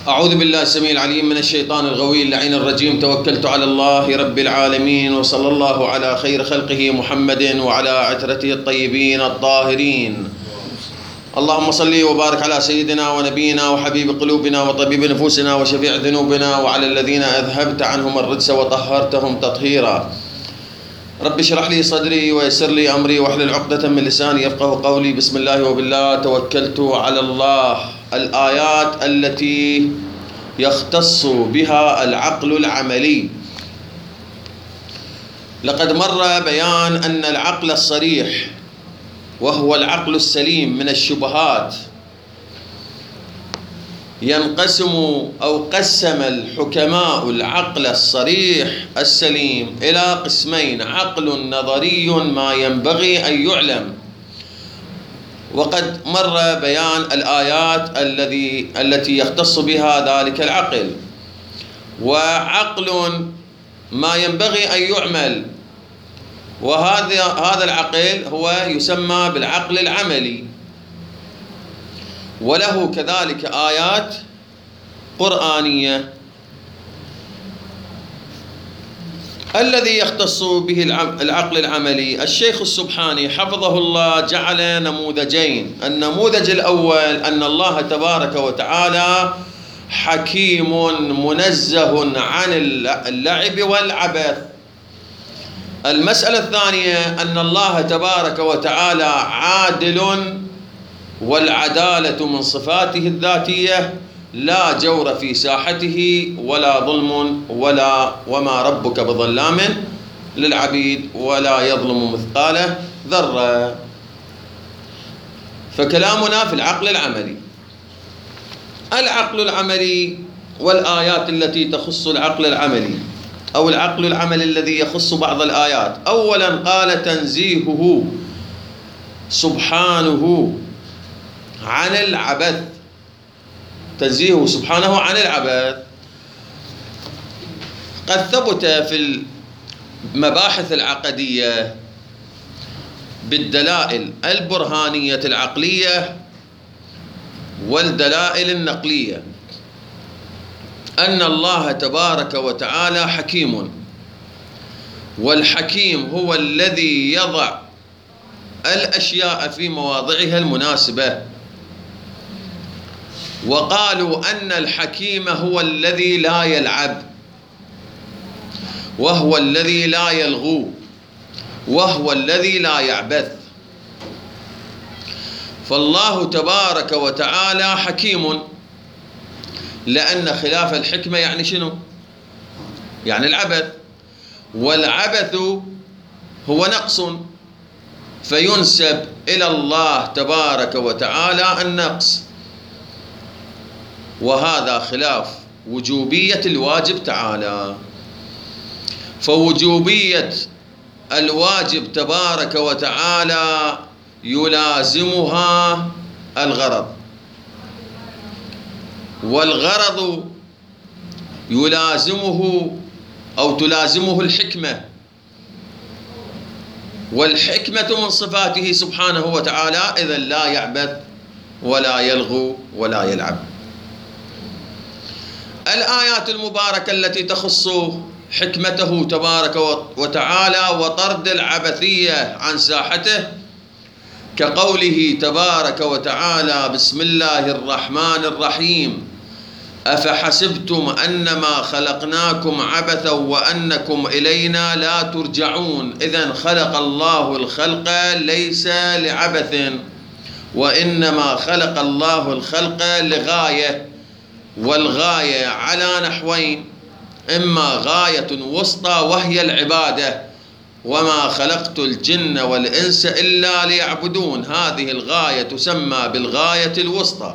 أعوذ بالله السميع العليم من الشيطان الغوي اللعين الرجيم. توكلت على الله رب العالمين، وصلى الله على خير خلقه محمد وعلى عترته الطيبين الطاهرين. اللهم صل وبارك على سيدنا ونبينا وحبيب قلوبنا وطبيب نفوسنا وشفيع ذنوبنا وعلى الذين أذهبت عنهم الرجس وطهرتهم تطهيرا. رب اشرح لي صدري ويسر لي أمري واحلل عقدة من لساني يفقه قولي. بسم الله وبالله توكلت على الله. الآيات التي يختص بها العقل العملي. لقد مر بيان أن العقل الصريح وهو العقل السليم من الشبهات ينقسم أو قسم الحكماء العقل الصريح السليم إلى قسمين: عقل نظري ما ينبغي أن يعلم، وقد مر بيان الآيات التي يختص بها ذلك العقل، وعقل ما ينبغي أن يعمل، وهذا العقل هو يسمى بالعقل العملي، وله كذلك آيات قرآنية. الذي يختص به العقل العملي الشيخ السبحاني حفظه الله جعل نموذجين. النموذج الأول أن الله تبارك وتعالى حكيم منزه عن اللعب والعبث. المسألة الثانية أن الله تبارك وتعالى عادل، والعدالة من صفاته الذاتية، لا جور في ساحته ولا ظلم وما ربك بظلام للعبيد ولا يظلم مثقال ذرة. فكلامنا في العقل العملي. العقل العملي والآيات التي تخص العقل العملي، أو العقل العملي الذي يخص بعض الآيات. أولا قال تنزيهه سبحانه عن العبث. تنزيهه سبحانه عن العبث قد ثبت في المباحث العقدية بالدلائل البرهانية العقلية والدلائل النقلية أن الله تبارك وتعالى حكيم، والحكيم هو الذي يضع الأشياء في مواضعها المناسبة. وقالوا أن الحكيم هو الذي لا يلعب، وهو الذي لا يلغو، وهو الذي لا يعبث. فالله تبارك وتعالى حكيم، لأن خلاف الحكمة يعني شنو؟ يعني العبث، والعبث هو نقص، فينسب إلى الله تبارك وتعالى النقص، وهذا خلاف وجوبية الواجب تعالى. فوجوبية الواجب تبارك وتعالى يلازمها الغرض، والغرض يلازمه أو تلازمه الحكمة، والحكمة من صفاته سبحانه وتعالى، إذن لا يعبث ولا يلغو ولا يلعب. الآيات المباركة التي تخص حكمته تبارك وتعالى وطرد العبثية عن ساحته، كقوله تبارك وتعالى: بسم الله الرحمن الرحيم، أفحسبتم أنما خلقناكم عبثا وأنكم إلينا لا ترجعون. إذن خلق الله الخلق ليس لعبث، وإنما خلق الله الخلق لغاية، والغاية على نحوين: إما غاية وسطى وهي العبادة، وما خلقت الجن والإنس إلا ليعبدون، هذه الغاية تسمى بالغاية الوسطى.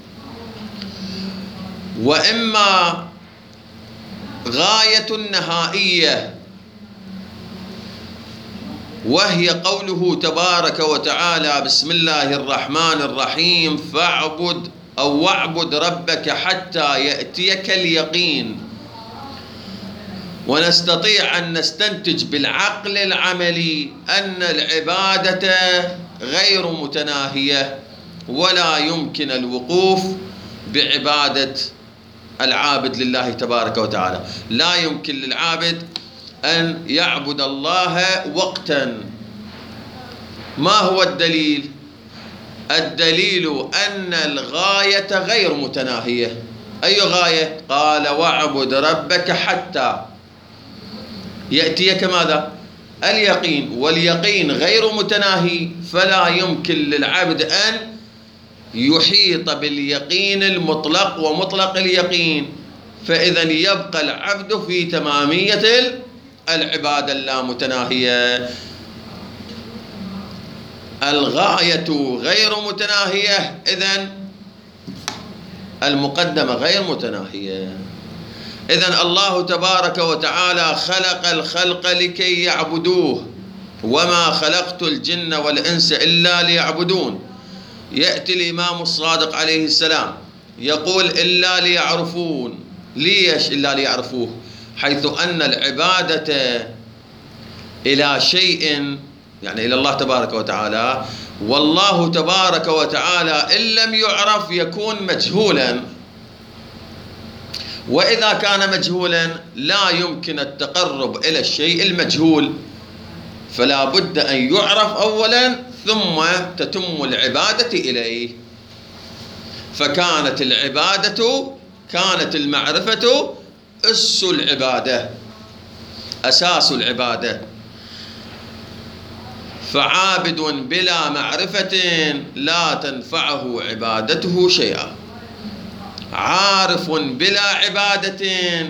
وإما غاية نهائية، وهي قوله تبارك وتعالى: بسم الله الرحمن الرحيم، فاعبد أو واعبد ربك حتى يأتيك اليقين. ونستطيع أن نستنتج بالعقل العملي أن العبادة غير متناهية، ولا يمكن الوقوف بعبادة العابد لله تبارك وتعالى. لا يمكن للعابد أن يعبد الله وقتا. ما هو الدليل؟ الدليل أن الغاية غير متناهية. أي غاية؟ قال واعبد ربك حتى يأتيك ماذا؟ اليقين، واليقين غير متناهي، فلا يمكن للعبد أن يحيط باليقين المطلق ومطلق اليقين، فإذا يبقى العبد في تمامية العبادة اللامتناهية. الغاية غير متناهية، إذن المقدمة غير متناهية. إذن الله تبارك وتعالى خلق الخلق لكي يعبدوه، وما خلقت الجن والإنس إلا ليعبدون. يأتي الإمام الصادق عليه السلام يقول إلا ليعرفون. ليش إلا ليعرفوه؟ حيث أن العبادة إلى شيء، يعني إلى الله تبارك وتعالى، والله تبارك وتعالى إن لم يعرف يكون مجهولا، وإذا كان مجهولا لا يمكن التقرب إلى الشيء المجهول، فلا بد أن يعرف أولا ثم تتم العبادة إليه. فكانت العبادة، كانت المعرفة أس العبادة، أساس العبادة. فعابد بلا معرفة لا تنفعه عبادته شيئا، عارف بلا عبادة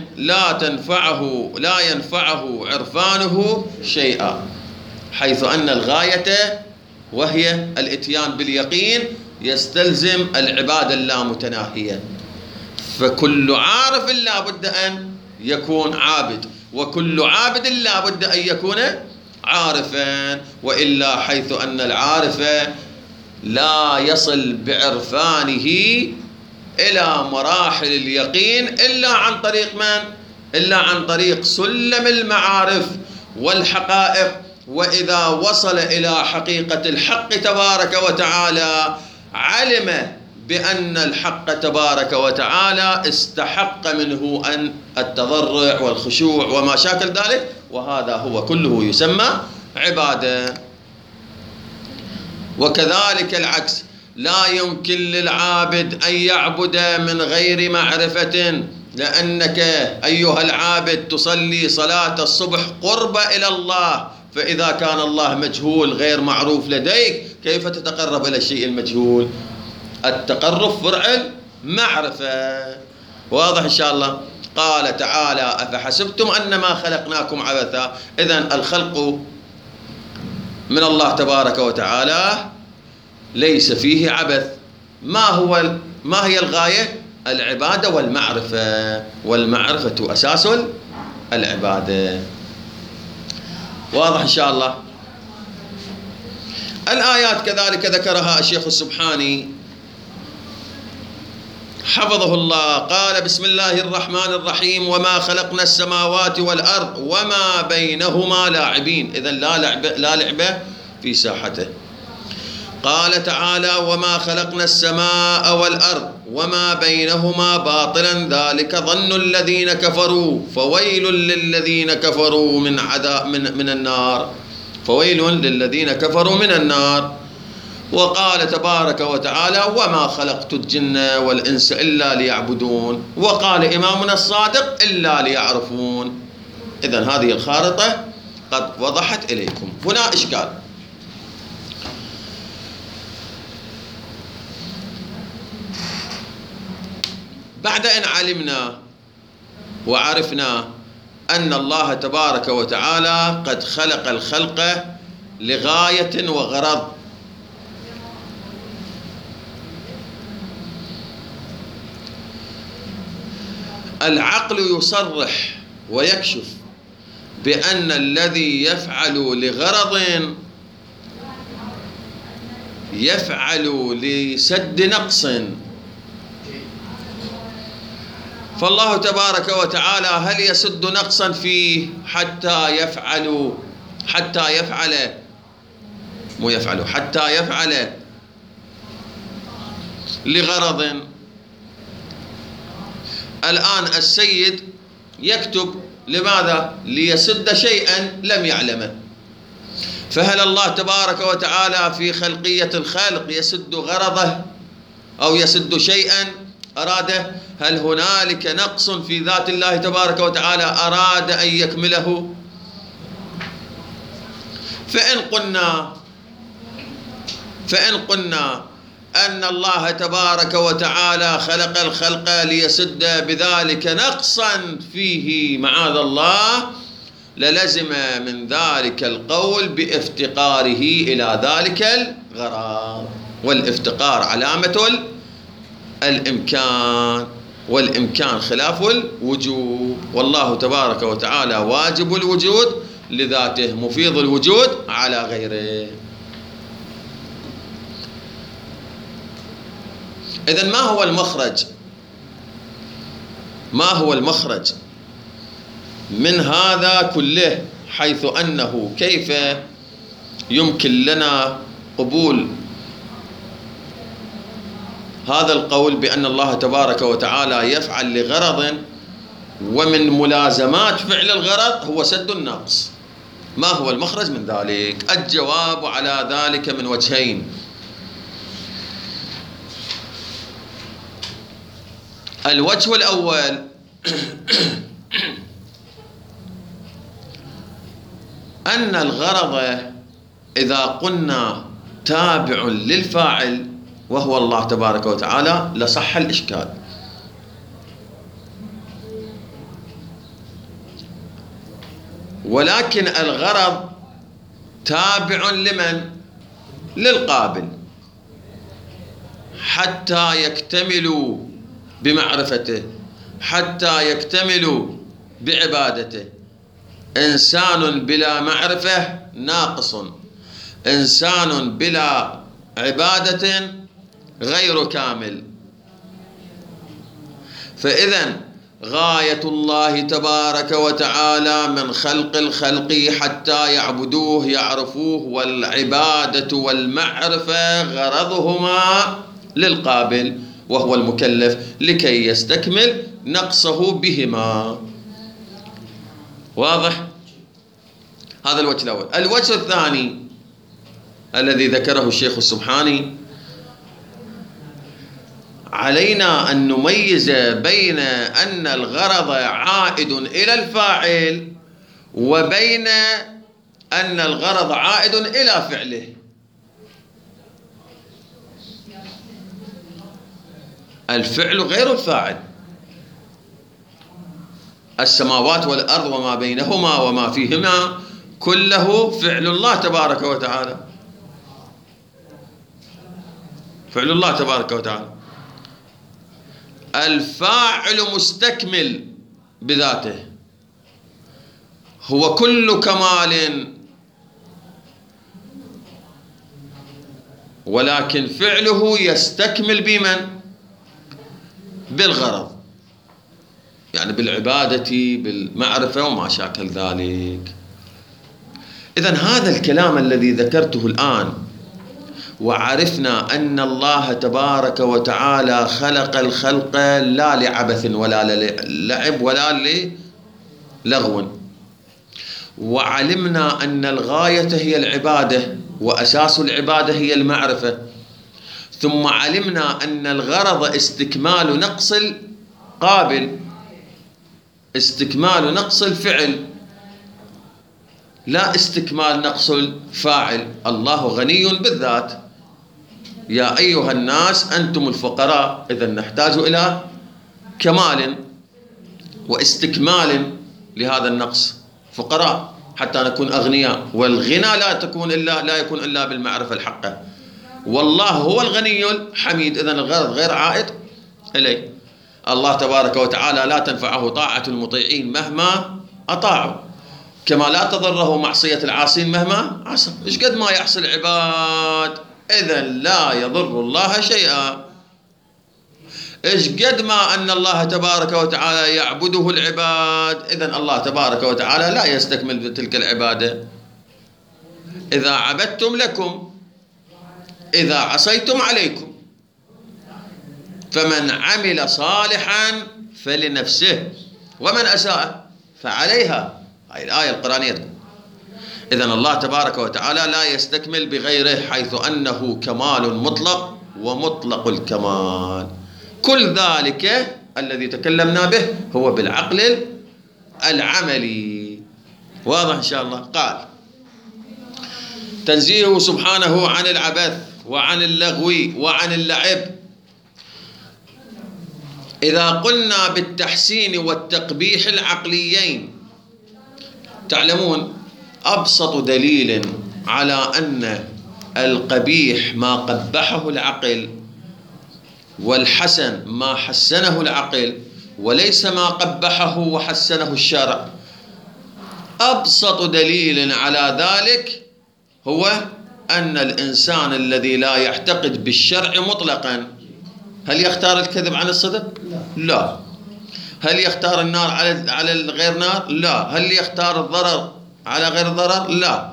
لا ينفعه عرفانه شيئا، حيث أن الغاية وهي الاتيان باليقين يستلزم العبادة اللامتناهية. فكل عارف لا بد أن يكون عابد، وكل عابد لا بد أن يكون عارفا، وإلا حيث أن العارف لا يصل بعرفانه إلى مراحل اليقين إلا عن طريق من؟ إلا عن طريق سلم المعارف والحقائق. وإذا وصل إلى حقيقة الحق تبارك وتعالى علم بأن الحق تبارك وتعالى استحق منه أن التضرع والخشوع وما شاكل ذلك، وهذا هو كله يسمى عبادة. وكذلك العكس، لا يمكن للعابد أن يعبد من غير معرفة، لأنك أيها العابد تصلي صلاة الصبح قرب إلى الله، فإذا كان الله مجهول غير معروف لديك كيف تتقرب إلى الشيء المجهول؟ التقرب فرع المعرفة. واضح إن شاء الله؟ قال تعالى أفحسبتم أنما خلقناكم عبثا. إذن الخلق من الله تبارك وتعالى ليس فيه عبث. ما هي الغاية؟ العبادة والمعرفة، والمعرفة أساس العبادة. واضح إن شاء الله؟ الآيات كذلك ذكرها الشيخ السبحاني حفظه الله، قال بسم الله الرحمن الرحيم وما خلقنا السماوات والأرض وما بينهما لاعبين. إذن لا لعبة في ساحته. قال تعالى وما خلقنا السماء والأرض وما بينهما باطلا ذلك ظن الذين كفروا فويل للذين كفروا من عذاب من النار، فويل للذين كفروا من النار. وقال تبارك وتعالى وما خلقت الجن والإنس إلا ليعبدون. وقال إمامنا الصادق إلا ليعرفون. إذن هذه الخارطة قد وضحت إليكم. هنا إشكال. بعد أن علمنا وعرفنا أن الله تبارك وتعالى قد خلق الخلق لغاية وغرض، العقل يصرح ويكشف بأن الذي يفعل لغرض يفعل لسد نقص. فالله تبارك وتعالى هل يسد نقصا فيه حتى يفعل لغرض، الآن السيد يكتب لماذا؟ ليسد شيئا لم يعلمه. فهل الله تبارك وتعالى في خلقية الخلق يسد غرضه أو يسد شيئا أراده؟ هل هنالك نقص في ذات الله تبارك وتعالى أراد أن يكمله؟ فإن قلنا أن الله تبارك وتعالى خلق الخلق ليسد بذلك نقصا فيه معاذ الله، للزم من ذلك القول بافتقاره إلى ذلك الغرض، والافتقار علامة الإمكان، والإمكان خلاف الوجود، والله تبارك وتعالى واجب الوجود لذاته مفيض الوجود على غيره. إذن ما هو المخرج؟ ما هو المخرج من هذا كله، حيث أنه كيف يمكن لنا قبول هذا القول بأن الله تبارك وتعالى يفعل لغرض، ومن ملازمات فعل الغرض هو سد النقص؟ ما هو المخرج من ذلك؟ الجواب على ذلك من وجهين. الوجه الأول أن الغرض إذا قلنا تابع للفاعل وهو الله تبارك وتعالى لصح الإشكال، ولكن الغرض تابع لمن؟ للقابل، حتى يكتملوا بمعرفته، حتى يكتملوا بعبادته. إنسان بلا معرفة ناقص، إنسان بلا عبادة غير كامل. فإذن غاية الله تبارك وتعالى من خلق الخلق حتى يعبدوه يعرفوه، والعبادة والمعرفة غرضهما للقابل وهو المكلف لكي يستكمل نقصه بهما. واضح؟ هذا الوجه الأول. الوجه الثاني الذي ذكره الشيخ السبحاني، علينا أن نميز بين أن الغرض عائد إلى الفاعل وبين أن الغرض عائد إلى فعله. الفعل غير الفاعل. السماوات والأرض وما بينهما وما فيهما كله فعل الله تبارك وتعالى، فعل الله تبارك وتعالى. الفاعل مستكمل بذاته، هو كل كمال، ولكن فعله يستكمل بمن؟ بالغرض، يعني بالعبادة بالمعرفة وما شاكل ذلك. إذن هذا الكلام الذي ذكرته الآن، وعرفنا أن الله تبارك وتعالى خلق الخلق لا لعبث ولا للعب ولا للغو، وعلمنا أن الغاية هي العبادة وأساس العبادة هي المعرفة، ثم علمنا أن الغرض استكمال نقص القابل، استكمال نقص الفعل، لا استكمال نقص الفاعل. الله غني بالذات، يا أيها الناس أنتم الفقراء، إذا نحتاج إلى كمال واستكمال لهذا النقص، فقراء حتى نكون أغنياء، والغنى لا يكون إلا بالمعرفة الحقة، والله هو الغني الحميد. إذن الغرض غير عائد إليه. الله تبارك وتعالى لا تنفعه طاعة المطيعين مهما أطاعوا، كما لا تضره معصية العاصين مهما عصوا. إيش قد ما يعصي العباد إذن لا يضر الله شيئا، إيش قد ما أن الله تبارك وتعالى يعبده العباد إذن الله تبارك وتعالى لا يستكمل تلك العبادة. إذا عبدتم لكم، إذا عصيتم عليكم. فمن عمل صالحا فلنفسه ومن أساء فعليها. هذه الآية القرآنية. إذن الله تبارك وتعالى لا يستكمل بغيره، حيث أنه كمال مطلق ومطلق الكمال. كل ذلك الذي تكلمنا به هو بالعقل العملي. واضح إن شاء الله؟ قال: تنزيهه سبحانه عن العبث وعن اللغو وعن اللعب. إذا قلنا بالتحسين والتقبيح العقليين، تعلمون أبسط دليل على أن القبيح ما قبحه العقل والحسن ما حسنه العقل، وليس ما قبحه وحسنه الشرع. أبسط دليل على ذلك هو أن الإنسان الذي لا يعتقد بالشرع مطلقا، هل يختار الكذب عن الصدق؟ لا. هل يختار النار على الغير نار؟ لا. هل يختار الضرر على غير ضرر؟ لا.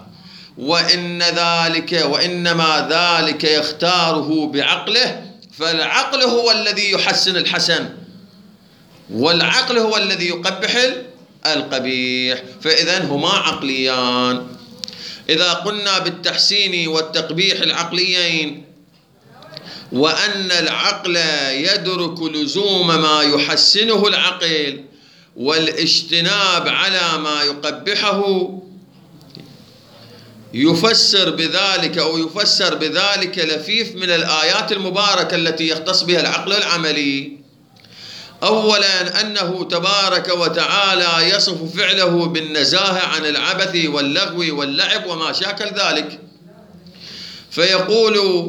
وإنما ذلك يختاره بعقله، فالعقل هو الذي يحسن الحسن، والعقل هو الذي يقبح القبيح، فإذن هما عقليان. إذا قلنا بالتحسين والتقبيح العقليين، وأن العقل يدرك لزوم ما يحسنه العقل والاجتناب على ما يقبحه، يفسر بذلك لفيف من الآيات المباركة التي يختص بها العقل العملي. أولا أنه تبارك وتعالى يصف فعله بالنزاهة عن العبث واللغو واللعب وما شاكل ذلك، فيقول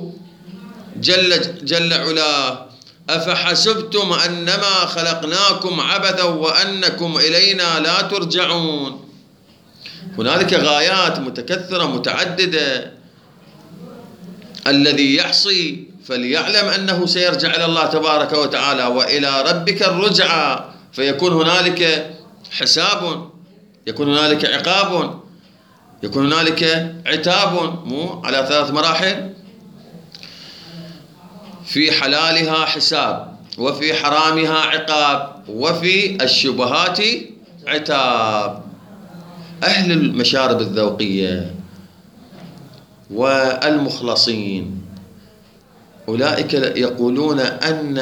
جل علاه: أفحسبتم أنما خلقناكم عبثا وأنكم إلينا لا ترجعون. هنالك غايات متكثرة متعددة. الذي يعصي فليعلم أنه سيرجع إلى الله تبارك وتعالى، وإلى ربك الرجعى، فيكون هنالك حساب، يكون هنالك عقاب، يكون هنالك عتاب، مو على 3 مراحل: في حلالها حساب، وفي حرامها عقاب، وفي الشبهات عتاب. أهل المشارب الذوقية والمخلصين أولئك يقولون أن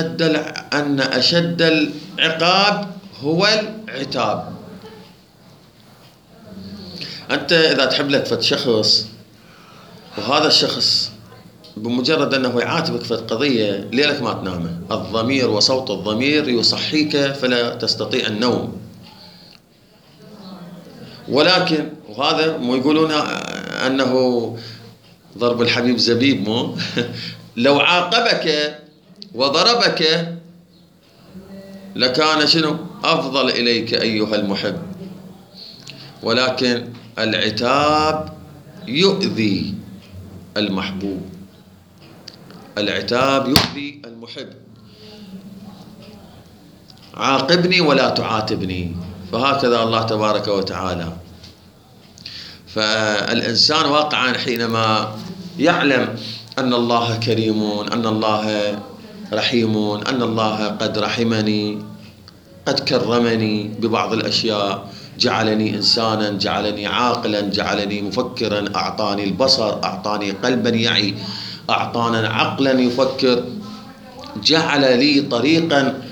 أشد العقاب هو العتاب. أنت إذا تحب لك فد شخص، وهذا الشخص بمجرد أنه يعاتبك في قضية ليلك ما تنامه، الضمير وصوت الضمير يصحيك فلا تستطيع النوم. ولكن وهذا مو يقولون أنه ضرب الحبيب زبيب، مو لو عاقبك وضربك لكان شنو أفضل إليك أيها المحب، ولكن العتاب يؤذي المحبوب، العتاب يؤذي المحب. عاقبني ولا تعاتبني، فهكذا الله تبارك وتعالى. فالإنسان واقعا حينما يعلم أن الله كريم، أن الله رحيم، أن الله قد رحمني، قد كرمني ببعض الأشياء، جعلني إنسانا، جعلني عاقلا، جعلني مفكرا، أعطاني البصر، أعطاني قلبا يعي، أعطانا عقلا يفكر، جعل لي طريقا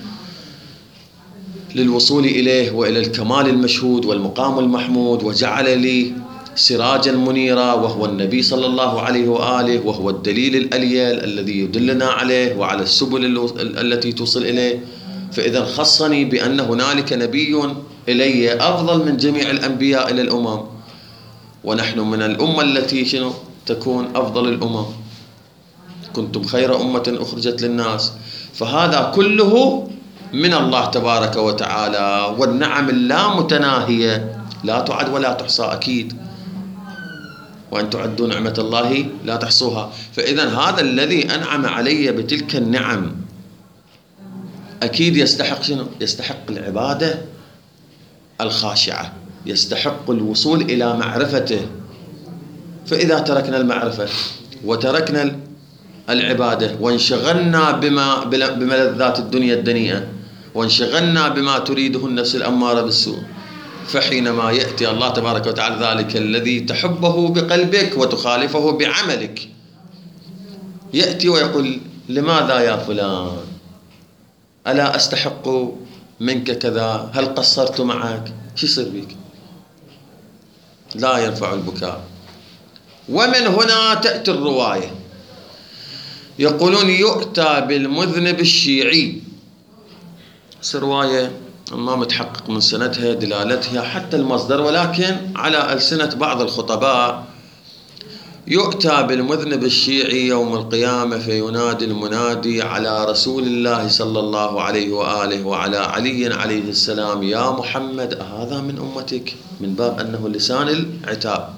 للوصول إليه وإلى الكمال المشهود والمقام المحمود، وجعل لي سراجا منيرا وهو النبي صلى الله عليه وآله، وهو الدليل الأليل الذي يدلنا عليه وعلى السبل التي توصل إليه. فإذا خصني بأن هنالك نبي إلي أفضل من جميع الأنبياء إلى الأمم، ونحن من الأمة التي شنو تكون أفضل الأمم، كنتم خير أمة أخرجت للناس. فهذا كله من الله تبارك وتعالى، والنعم اللامتناهية لا تعد ولا تحصى أكيد، وأن تعدوا نعمة الله لا تحصوها. فإذا هذا الذي أنعم علي بتلك النعم أكيد يستحق شنو؟ يستحق العبادة الخاشعة، يستحق الوصول إلى معرفته. فإذا تركنا المعرفة وتركنا العبادة وانشغلنا بملذات الدنيا الدنيئة، وانشغلنا بما تريده النفس الأمارة بالسوء، فحينما يأتي الله تبارك وتعالى ذلك الذي تحبه بقلبك وتخالفه بعملك، يأتي ويقول: لماذا يا فلان؟ ألا أستحق منك كذا؟ هل قصرت معك؟ شو يصير بك؟ لا يرفع البكاء. ومن هنا تأتي الرواية، يقولون يؤتى بالمذنب الشيعي. رواية ما متحقق من سندها دلالتها حتى المصدر، ولكن على ألسنة بعض الخطباء: يؤتى بالمذنب الشيعي يوم القيامة فينادي المنادي على رسول الله صلى الله عليه وآله وعلى علي عليه السلام: يا محمد، هذا من أمتك؟ من باب أنه لسان العتاب.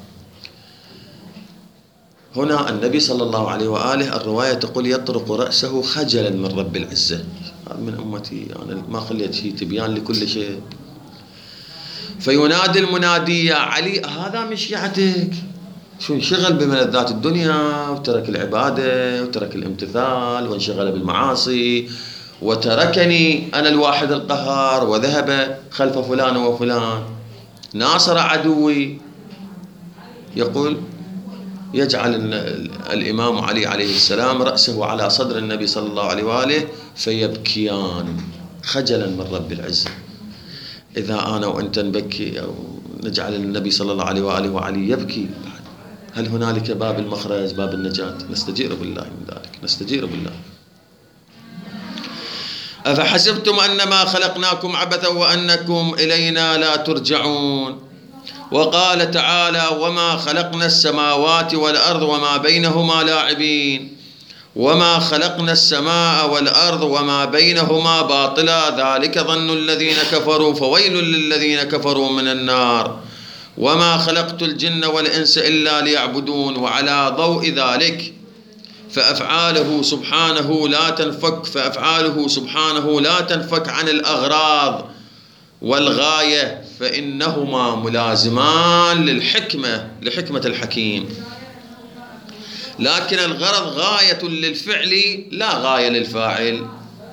هنا النبي صلى الله عليه وآله، الرواية تقول: يطرق رأسه خجلا من رب العزة، من أمتي، أنا ما خليت شيء تبيان لكل شيء. فينادي المنادي: يا علي، هذا من شيعتك؟ شو انشغل بملذات الدنيا وترك العبادة وترك الامتثال وانشغل بالمعاصي وتركني أنا الواحد القهار وذهب خلف فلان وفلان، ناصر عدوي. يقول: يجعل الإمام علي عليه السلام رأسه على صدر النبي صلى الله عليه وآله فيبكيان خجلا من رب العزة. إذا أنا وأنت نبكي أو نجعل النبي صلى الله عليه وآله وعلي يبكي، هل هنالك باب المخرج، باب النجاة؟ نستجير بالله من ذلك، نستجير بالله. أفحسبتم أنما خلقناكم عبثا وأنكم إلينا لا ترجعون. وقال تعالى: وما خلقنا السماوات والأرض وما بينهما لاعبين، وما خلقنا السماء والأرض وما بينهما باطلا، ذلك ظن الذين كفروا فويل للذين كفروا من النار، وما خلقت الجن والإنس إلا ليعبدون. وعلى ضوء ذلك فأفعاله سبحانه لا تنفك عن الأغراض والغاية، فإنهما ملازمان لحكمة الحكيم. لكن الغرض غاية للفعل لا غاية للفاعل،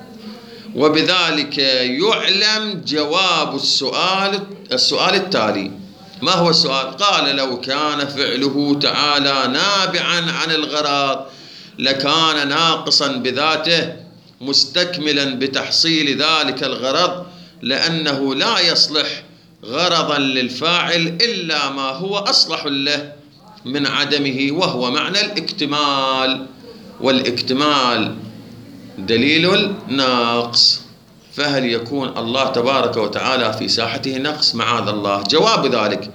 وبذلك يعلم جواب السؤال التالي. ما هو السؤال؟ قال: لو كان فعله تعالى نابعا عن الغرض لكان ناقصا بذاته مستكملا بتحصيل ذلك الغرض، لأنه لا يصلح غرضا للفاعل إلا ما هو أصلح له من عدمه، وهو معنى الاكتمال، والاكتمال دليل النقص. فهل يكون الله تبارك وتعالى في ساحته نقص؟ معاذ الله. جواب ذلك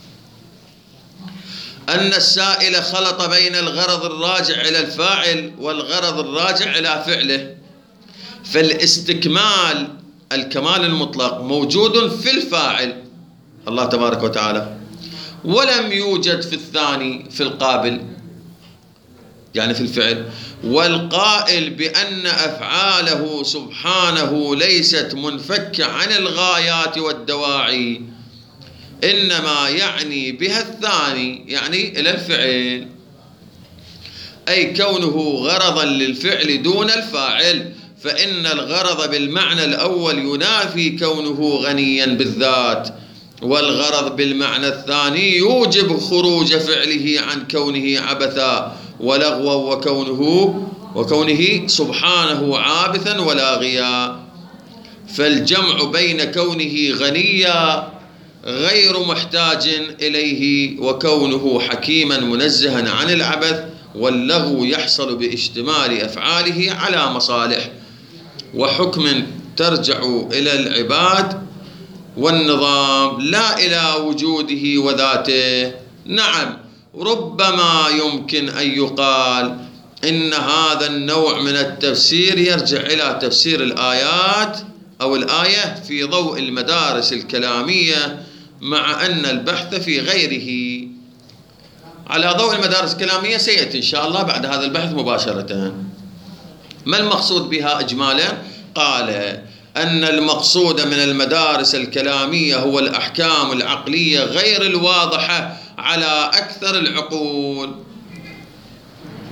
أن السائل خلط بين الغرض الراجع إلى الفاعل والغرض الراجع إلى فعله، فالاستكمال الكمال المطلق موجود في الفاعل الله تبارك وتعالى، ولم يوجد في الثاني في القابل يعني في الفعل. والقائل بأن أفعاله سبحانه ليست منفكة عن الغايات والدواعي إنما يعني بها الثاني، يعني إلى الفعل، أي كونه غرضا للفعل دون الفاعل، فإن الغرض بالمعنى الأول ينافي كونه غنيا بالذات، والغرض بالمعنى الثاني يوجب خروج فعله عن كونه عبثا ولغوا وكونه سبحانه عابثا ولاغيا. فالجمع بين كونه غنيا غير محتاج إليه وكونه حكيما منزها عن العبث واللغو يحصل باشتمال أفعاله على مصالح وحكم ترجع إلى العباد والنظام لا إلى وجوده وذاته. نعم، ربما يمكن أن يقال إن هذا النوع من التفسير يرجع إلى تفسير الآيات أو الآية في ضوء المدارس الكلامية، مع أن البحث في غيره. على ضوء المدارس الكلامية سيأتي إن شاء الله بعد هذا البحث مباشرة. ما المقصود بها إجمالا؟ قال أن المقصود من المدارس الكلامية هو الأحكام العقلية غير الواضحة على أكثر العقول،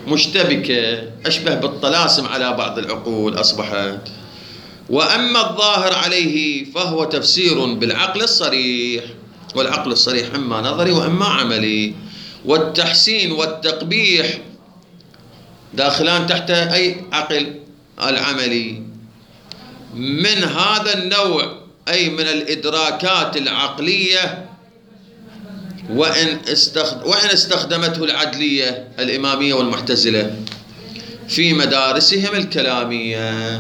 مشتبكة أشبه بالطلاسم على بعض العقول أصبحت. وأما الظاهر عليه فهو تفسير بالعقل الصريح، والعقل الصريح إما نظري وإما عملي، والتحسين والتقبيح داخلان تحت أي عقل العملي من هذا النوع، أي من الإدراكات العقلية، وإن استخدمته العدلية الإمامية والمعتزلة في مدارسهم الكلامية.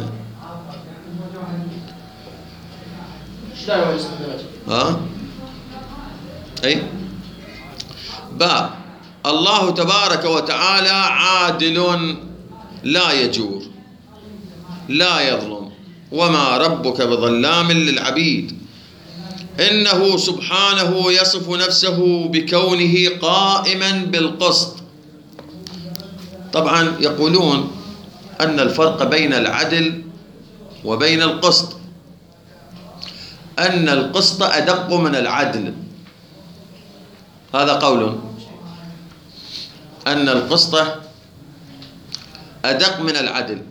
أي باء الله تبارك وتعالى عادل لا يجور لا يظلم، وما ربك بظلام للعبيد، إنه سبحانه يصف نفسه بكونه قائما بالقسط. طبعا يقولون أن الفرق بين العدل وبين القسط أن القسط أدق من العدل، هذا قول، أن القسط أدق من العدل.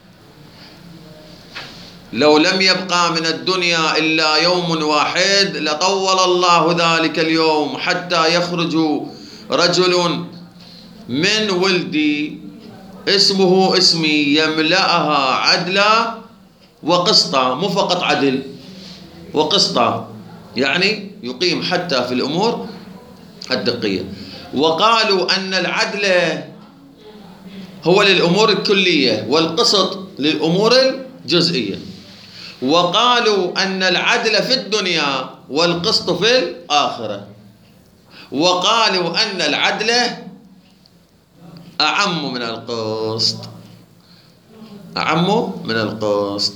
لو لم يبقى من الدنيا إلا يوم واحد لطول الله ذلك اليوم حتى يخرج رجل من ولدي اسمه اسمي يملأها عدلا وقسطا، مو فقط عدل وقسطا، يعني يقيم حتى في الأمور الدقية. وقالوا أن العدل هو للأمور الكلية والقسط للأمور الجزئية، وقالوا أن العدل في الدنيا والقسط في الآخرة، وقالوا أن العدل أعم من القسط، أعم من القسط.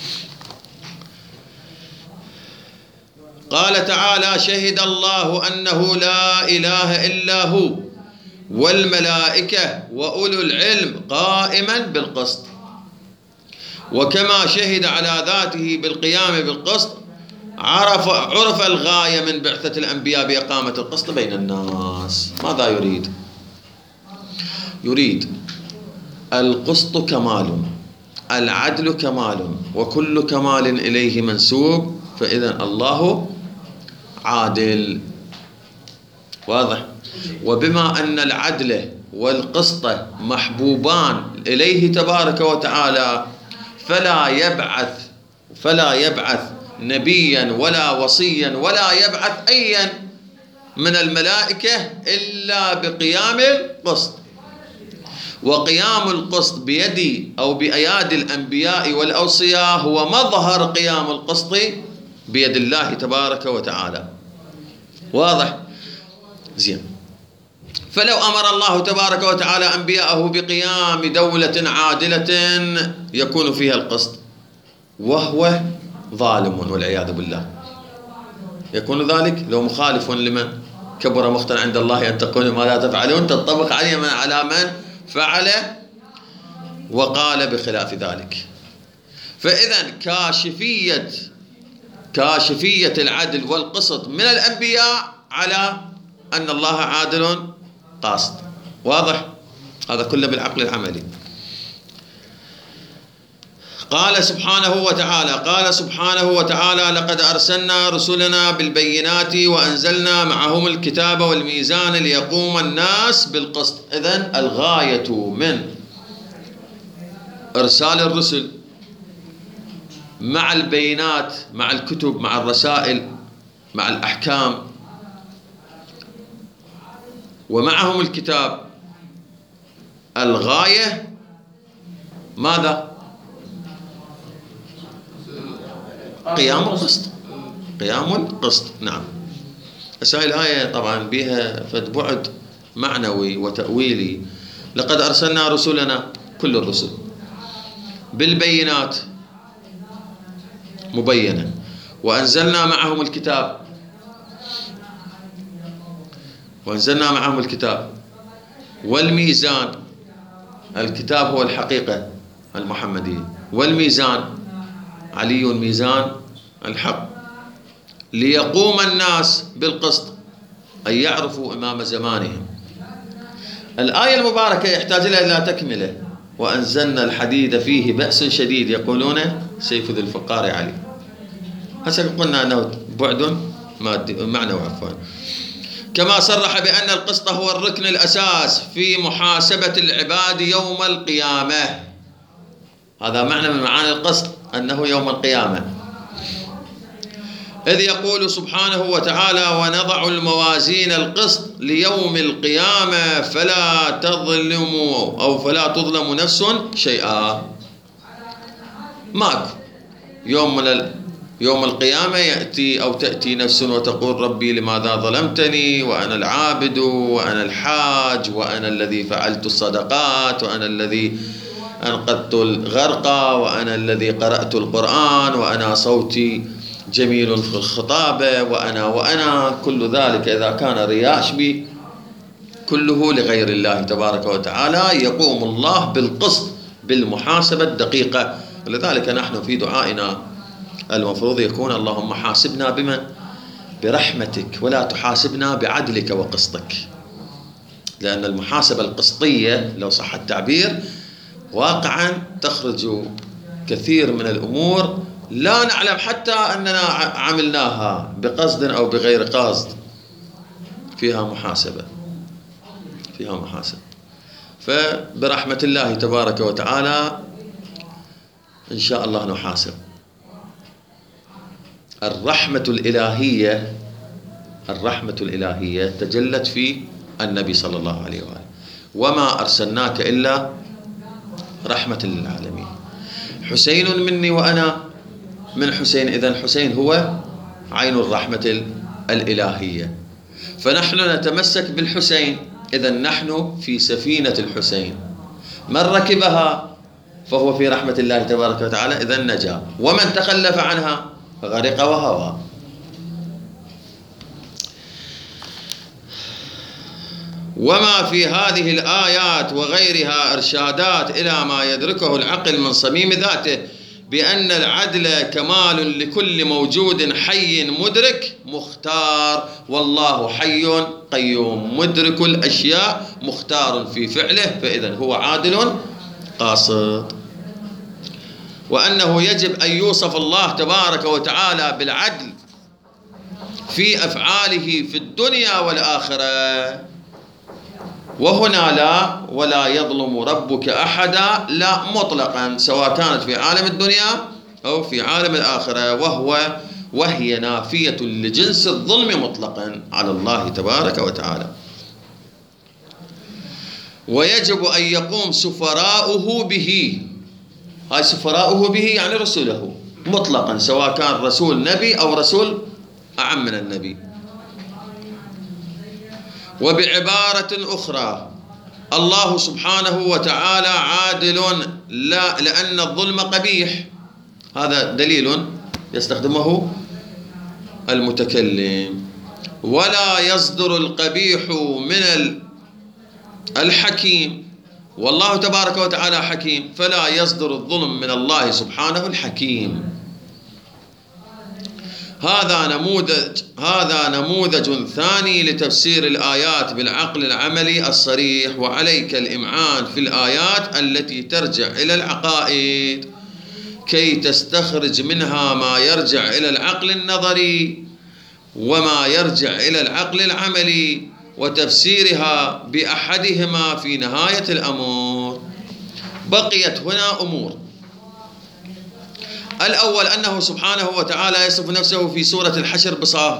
قال تعالى: شهد الله أنه لا إله إلا هو والملائكة وأولو العلم قائما بالقسط. وكما شهد على ذاته بالقيام بالقسط عرف الغاية من بعثة الأنبياء بإقامة القسط بين الناس. ماذا يريد؟ يريد القسط كمال، العدل كمال، وكل كمال إليه منسوب، فإذا الله عادل. واضح؟ وبما أن العدل والقسط محبوبان إليه تبارك وتعالى فلا يبعث نبيا ولا وصيا ولا يبعث أيا من الملائكة إلا بقيام القسط. وقيام القسط بيد أو بأيادي الأنبياء والأوصياء هو مظهر قيام القسط بيد الله تبارك وتعالى. واضح؟ زين. فلو أمر الله تبارك وتعالى أنبياءه بقيام دولة عادلة يكون فيها القسط وهو ظالم والعياذ بالله، يكون ذلك لو مخالف لمن كبر مقتا عند الله أن تقولوا ما لا تفعلون، تنطبق على من فعل وقال بخلاف ذلك. فإذا كاشفية العدل والقسط من الأنبياء على أن الله عادل قاسط. واضح؟ هذا كله بالعقل العملي. قال سبحانه وتعالى: لقد أرسلنا رسلنا بالبينات وأنزلنا معهم الكتاب والميزان ليقوم الناس بالقسط. إذن الغاية من إرسال الرسل مع البينات، مع الكتب، مع الرسائل، مع الأحكام، ومعهم الكتاب، الغاية ماذا؟ قيام القسط. قيام القسط. نعم. هاي الآية طبعا بها فد بعد معنوي وتأويلي. لقد أرسلنا رسلنا، كل الرسل، بالبينات مبينة، وأنزلنا معهم الكتاب والميزان. الكتاب هو الحقيقة المحمدية، والميزان علي ميزان الحق، ليقوم الناس بالقسط، أي يعرفوا إمام زمانهم الآية المباركة يحتاج لها تكملة. وأنزلنا الحديد فيه بأس شديد يقولون سيف ذي الفقار علي. هسه قلنا أنه بعد معنى عفوا. كما صرح بأن القسط هو الركن الأساس في محاسبة العباد يوم القيامة. هذا معنى من معاني القسط، أنه يوم القيامة. إذ يقول سبحانه وتعالى: ونضع الموازين القسط ليوم القيامة فلا تظلم نفس شيئا. ماكو يوم القيامة يأتي أو تأتي نفس وتقول: ربي لماذا ظلمتني وأنا العابد وأنا الحاج وأنا الذي فعلت الصدقات وأنا الذي أنقذت الغرقى وأنا الذي قرأت القرآن وأنا صوتي جميل في الخطابة وأنا كل ذلك إذا كان رياء بي كله لغير الله تبارك وتعالى. يقوم الله بالقسط بالمحاسبة الدقيقة. ولذلك نحن في دعائنا المفروض يكون: اللهم حاسبنا بمن؟ برحمتك ولا تحاسبنا بعدلك وقسطك. لأن المحاسبة القسطية لو صح التعبير واقعا تخرج كثير من الأمور لا نعلم حتى أننا عملناها بقصد أو بغير قصد. فيها محاسبة. فبرحمة الله تبارك وتعالى إن شاء الله نحاسب. الرحمة الإلهية تجلت في النبي صلى الله عليه وآله: وما أرسلناك إلا رحمة للعالمين. حسين مني وأنا من حسين. إذن حسين هو عين الرحمة الإلهية، فنحن نتمسك بالحسين. إذن نحن في سفينة الحسين، من ركبها فهو في رحمة الله تبارك وتعالى، إذن نجا، ومن تخلف عنها غرق وهوى. وما في هذه الآيات وغيرها إرشادات إلى ما يدركه العقل من صميم ذاته بأن العدل كمال لكل موجود حي مدرك مختار، والله حي قيوم مدرك الأشياء مختار في فعله، فإذن هو عادل قاصد. وأنه يجب أن يوصف الله تبارك وتعالى بالعدل في أفعاله في الدنيا والآخرة. وهنا لا ولا يظلم ربك أحدا، لا مطلقا، سواء كانت في عالم الدنيا أو في عالم الآخرة، وهي نافية لجنس الظلم مطلقا على الله تبارك وتعالى. ويجب أن يقوم سفراؤه به. هاي سفراؤه به يعني رسوله مطلقا، سواء كان رسول نبي أو رسول أعم من النبي. وبعبارة أخرى الله سبحانه وتعالى عادل لا لأن الظلم قبيح. هذا دليل يستخدمه المتكلم. ولا يصدر القبيح من الحكيم، والله تبارك وتعالى حكيم، فلا يصدر الظلم من الله سبحانه الحكيم. هذا نموذج ثاني لتفسير الآيات بالعقل العملي الصريح. وعليك الإمعان في الآيات التي ترجع إلى العقائد كي تستخرج منها ما يرجع إلى العقل النظري وما يرجع إلى العقل العملي، وتفسيرها بأحدهما في نهاية الأمر. بقيت هنا أمور. الأول أنه سبحانه وتعالى يصف نفسه في سورة الحشر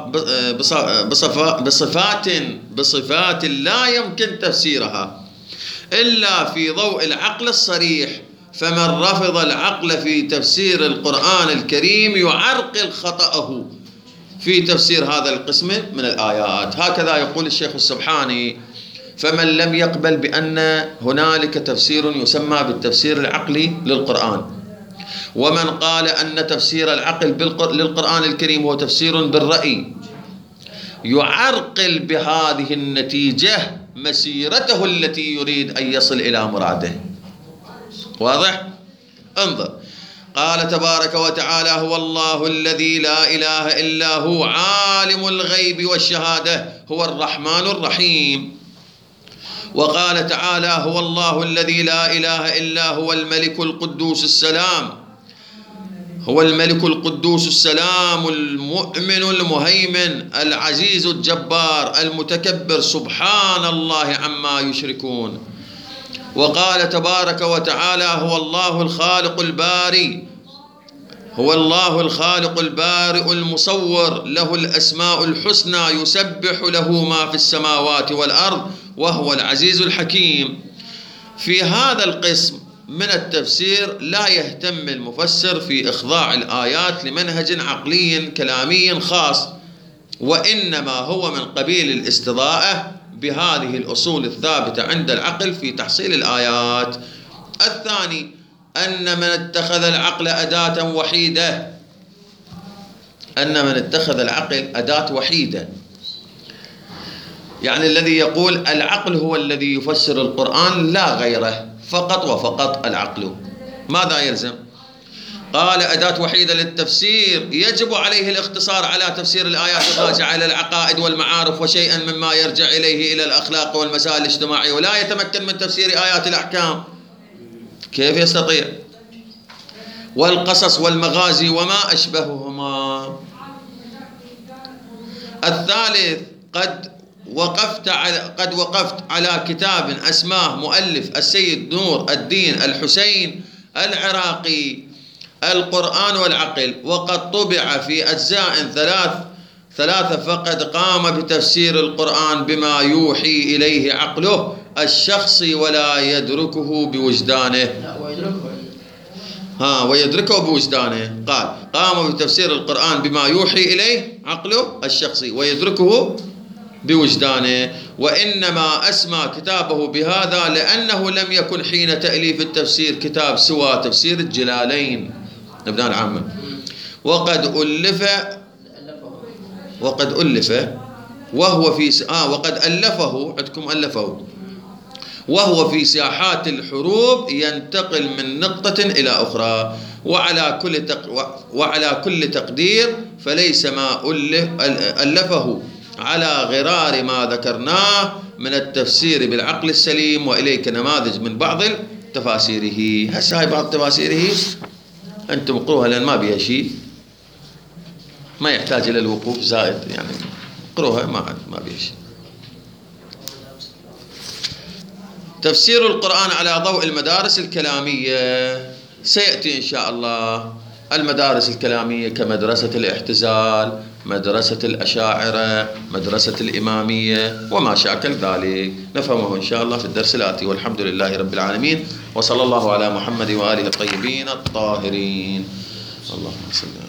بصفات لا يمكن تفسيرها إلا في ضوء العقل الصريح. فمن رفض العقل في تفسير القرآن الكريم يعرقل خطأه في تفسير هذا القسم من الآيات. هكذا يقول الشيخ السبحاني: فمن لم يقبل بأن هنالك تفسير يسمى بالتفسير العقلي للقرآن، ومن قال أن تفسير العقل للقرآن الكريم هو تفسير بالرأي، يعرقل بهذه النتيجة مسيرته التي يريد أن يصل إلى مراده. واضح؟ انظر، قال تبارك وتعالى: هو الله الذي لا إله إلا هو عالم الغيب والشهادة هو الرحمن الرحيم. وقال تعالى: هو الله الذي لا إله إلا هو الملك القدوس السلام، هو الملك القدوس السلام المؤمن المهيمن العزيز الجبار المتكبر، سبحان الله عما يشركون. وقال تبارك وتعالى: هو الله الخالق الباري، هو الله الخالق البارئ المصور، له الأسماء الحسنى، يسبح له ما في السماوات والأرض، وهو العزيز الحكيم. في هذا القسم من التفسير لا يهتم المفسر في إخضاع الآيات لمنهج عقلي كلامي خاص، وإنما هو من قبيل الاستضاءة بهذه الأصول الثابتة عند العقل في تحصيل الآيات. الثاني أن من اتخذ العقل أداة وحيدة، أن من اتخذ العقل أداة وحيدة، يعني الذي يقول العقل هو الذي يفسر القرآن لا غيره، فقط وفقط العقل، ماذا يلزم؟ قال: أداة وحيدة للتفسير، يجب عليه الاختصار على تفسير الآيات الراجعة إلى العقائد والمعارف وشيئا مما يرجع إليه إلى الأخلاق والمسائل الاجتماعية، ولا يتمكن من تفسير آيات الأحكام. كيف يستطيع؟ والقصص والمغازي وما أشبههما. الثالث: قد وقفت على كتاب أسماه مؤلف السيد نور الدين الحسين العراقي، القرآن والعقل، وقد طبع في أجزاء ثلاثة، فقد قام بتفسير القرآن بما يوحي إليه عقله الشخصي ولا يدركه بوجدانه. ويدركه بوجدانه. قال: قام بتفسير القرآن بما يوحي إليه عقله الشخصي ويدركه بوجدانه، وإنما أسمى كتابه بهذا لأنه لم يكن حين تأليف التفسير كتاب سوى تفسير الجلالين ابن العامة، وقد ألف وهو في وقد ألفه، عندكم ألفه، وهو في ساحات الحروب ينتقل من نقطة إلى أخرى، وعلى كل تقدير فليس ما ألفه على غرار ما ذكرناه من التفسير بالعقل السليم. وإليك نماذج من بعض تفاسيره. هسه هاي بعض تفاسيره أنتم اقروها لأن ما بيها شيء، ما يحتاج إلى الوقوف زائد، يعني اقروها ما بيها شيء. تفسير القرآن على ضوء المدارس الكلامية سيأتي إن شاء الله. المدارس الكلامية كمدرسة الاعتزال، مدرسة الأشاعرة، مدرسة الإمامية وما شاكل ذلك، نفهمه إن شاء الله في الدرس الآتي. والحمد لله رب العالمين، وصلى الله على محمد وآله الطيبين الطاهرين. اللهم صل